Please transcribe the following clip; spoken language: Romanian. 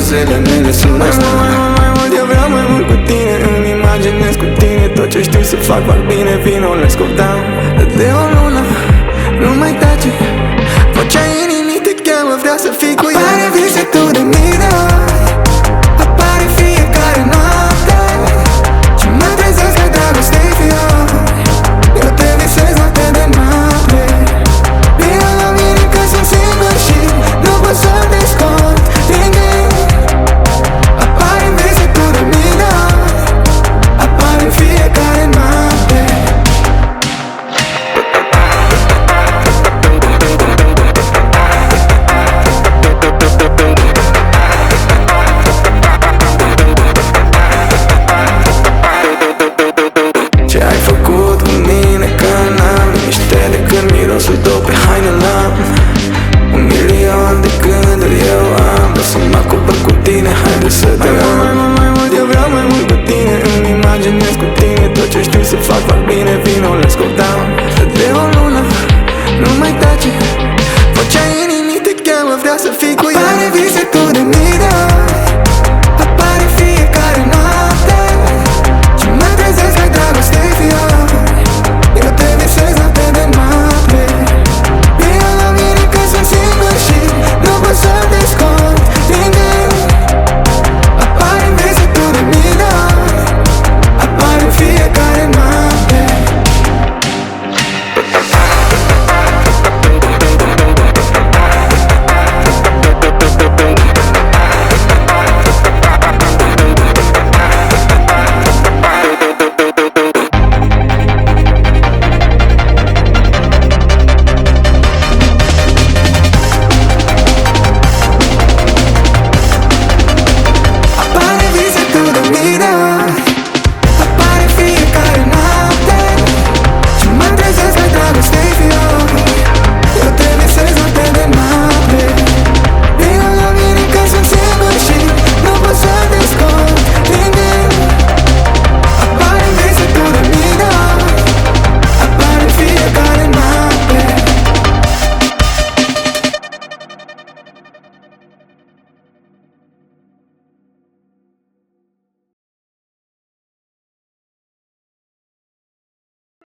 visele mele sună mai mult, eu vreau mai mult cu tine. Îmi imaginez cu tine tot ce știu să fac, fac bine. Vino, let's go down. De o lună, nu mai tace. Vocea inimii te cheamă, vrea să fii cu ea. Apare vise tu de mii de ori, apare fiecare noapte. Și mă trezesc că dragostei fiori. Eu te visez noapte de noapte. Vino la mine că sunt singur și nu pot să te scot din gând. Apare vise tu de mii de ori, apare fiecare noapte. Ce ai făcut cu mine că n-am liniște de când mirosul tău pe haine l-am. 1.000.000 de gânduri eu am, dar să mă acopăr cu tine, haide să te am. Mai mult, eu vreau mai mult cu tine. Îmi imaginez cu tine tot ce știu să fac, fac bine. Vino, let's go down. De o lună, nu mai tace. Vocea inimii te cheamă, vrea să fii cu ea. Apare vise tu